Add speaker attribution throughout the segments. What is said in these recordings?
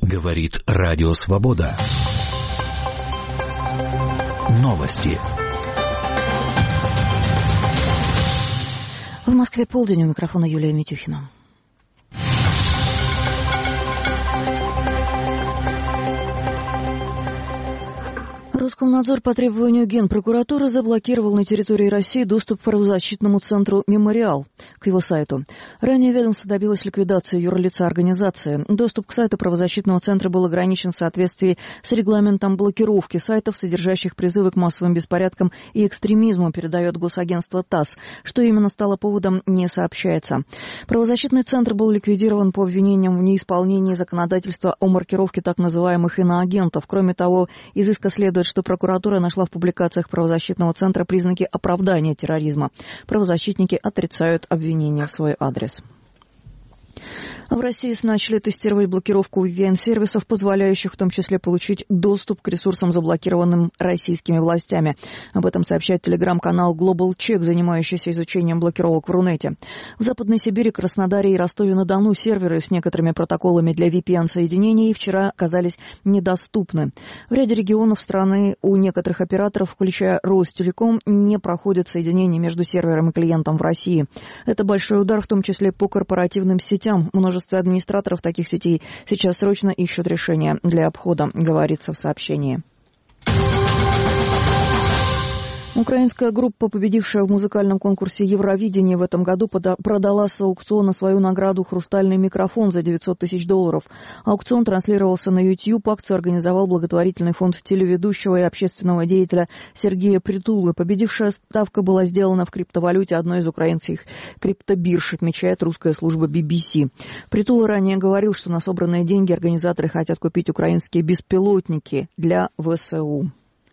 Speaker 1: Говорит Радио Свобода. Новости.
Speaker 2: В Москве полдень, у микрофона Юлия Митюхина. Роскомнадзор по требованию Генпрокуратуры заблокировал на территории России доступ к правозащитному центру «Мемориал», к его сайту. Ранее ведомство добилось ликвидации юрлица организации. Доступ к сайту правозащитного центра был ограничен в соответствии с регламентом блокировки сайтов, содержащих призывы к массовым беспорядкам и экстремизму, передает госагентство ТАСС. Что именно стало поводом, не сообщается. Правозащитный центр был ликвидирован по обвинениям в неисполнении законодательства о маркировке так называемых иноагентов. Кроме того, из иска следует, что прокуратура нашла в публикациях правозащитного центра признаки оправдания терроризма. Правозащитники отрицают обвинения в свой адрес. В России начали тестировать блокировку VPN-сервисов, позволяющих в том числе получить доступ к ресурсам, заблокированным российскими властями. Об этом сообщает телеграм-канал Global Check, занимающийся изучением блокировок в Рунете. В Западной Сибири, Краснодаре и Ростове-на-Дону серверы с некоторыми протоколами для VPN-соединений вчера оказались недоступны. В ряде регионов страны у некоторых операторов, включая Ростелеком, не проходят соединения между сервером и клиентом в России. Это большой удар, в том числе по корпоративным сетям. Множество администраторов таких сетей сейчас срочно ищут решения для обхода, говорится в сообщении. Украинская группа, победившая в музыкальном конкурсе Евровидение в этом году, продала с аукциона свою награду «Хрустальный микрофон» за $900 тысяч. Аукцион транслировался на YouTube. Акцию организовал благотворительный фонд телеведущего и общественного деятеля Сергея Притулы. Победившая ставка была сделана в криптовалюте одной из украинских криптобирж, отмечает русская служба BBC. Притула ранее говорил, что на собранные деньги организаторы хотят купить украинские беспилотники для ВСУ.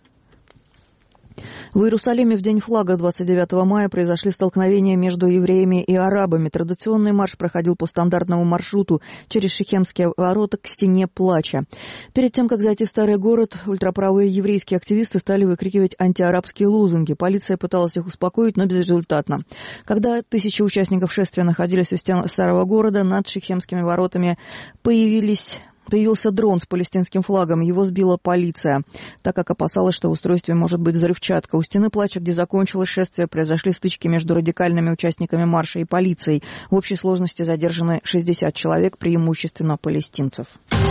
Speaker 2: В Иерусалиме в День флага 29 мая произошли столкновения между евреями и арабами. Традиционный марш проходил по стандартному маршруту через Шихемские ворота к стене плача. Перед тем, как зайти в старый город, ультраправые еврейские активисты стали выкрикивать антиарабские лозунги. Полиция пыталась их успокоить, но безрезультатно. Когда тысячи участников шествия находились у стен старого города, над Шихемскими воротами появился дрон с палестинским флагом. Его сбила полиция, так как опасалась, что в устройстве может быть взрывчатка. У стены плача, где закончилось шествие, произошли стычки между радикальными участниками марша и полицией. В общей сложности задержаны 60 человек, преимущественно палестинцев.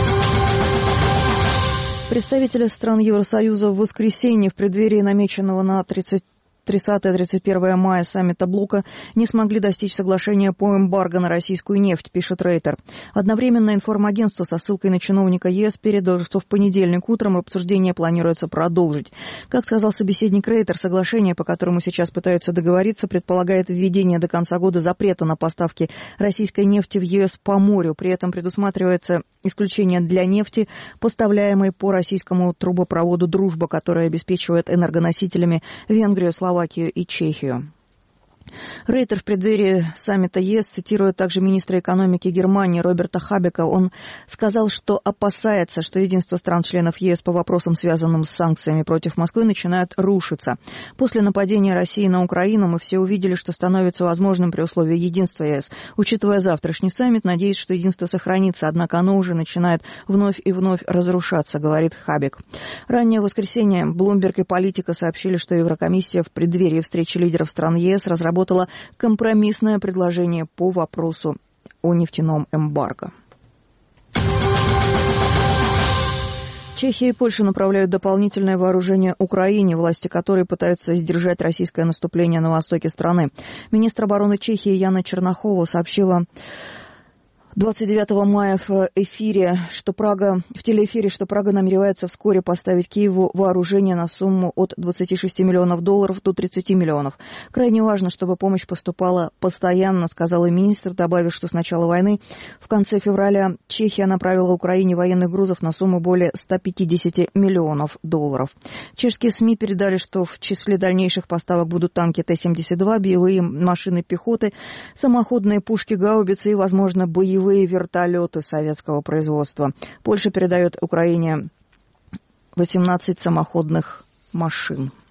Speaker 2: Представители стран Евросоюза в воскресенье в преддверии намеченного на 30-31 мая саммита блока не смогли достичь соглашения по эмбарго на российскую нефть, пишет Рейтер. Одновременно информагентство со ссылкой на чиновника ЕС передало, что в понедельник утром обсуждение планируется продолжить. Как сказал собеседник Рейтер, соглашение, по которому сейчас пытаются договориться, предполагает введение до конца года запрета на поставки российской нефти в ЕС по морю. При этом предусматривается исключение для нефти, поставляемой по российскому трубопроводу «Дружба», который обеспечивает энергоносителями Венгрию, Словакию и Чехию. Рейтер в преддверии саммита ЕС цитирует также министра экономики Германии Роберта Хабека. Он сказал, что опасается, что единство стран-членов ЕС по вопросам, связанным с санкциями против Москвы, начинает рушиться. После нападения России на Украину мы все увидели, что становится возможным при условии единства ЕС. Учитывая завтрашний саммит, надеюсь, что единство сохранится, однако оно уже начинает вновь и вновь разрушаться, говорит Хабек. Ранее в воскресенье Bloomberg и Политика сообщили, что Еврокомиссия в преддверии встречи лидеров стран ЕС разработала компромиссное предложение по вопросу о нефтяном эмбарго. Чехия и Польша направляют дополнительное вооружение Украине, власти которой пытаются сдержать российское наступление на востоке страны. Министр обороны Чехии Яна Чернахова сообщила 29 мая в телеэфире, что Прага намеревается вскоре поставить Киеву вооружение на сумму от $26 миллионов до 30 миллионов. Крайне важно, чтобы помощь поступала постоянно, сказала министр, добавив, что с начала войны в конце февраля Чехия направила Украине военных грузов на сумму более $150 миллионов. Чешские СМИ передали, что в числе дальнейших поставок будут танки Т-72, боевые машины пехоты, самоходные пушки гаубицы и, возможно, боевые вертолеты советского производства. Польша передает Украине 18 самоходных машин.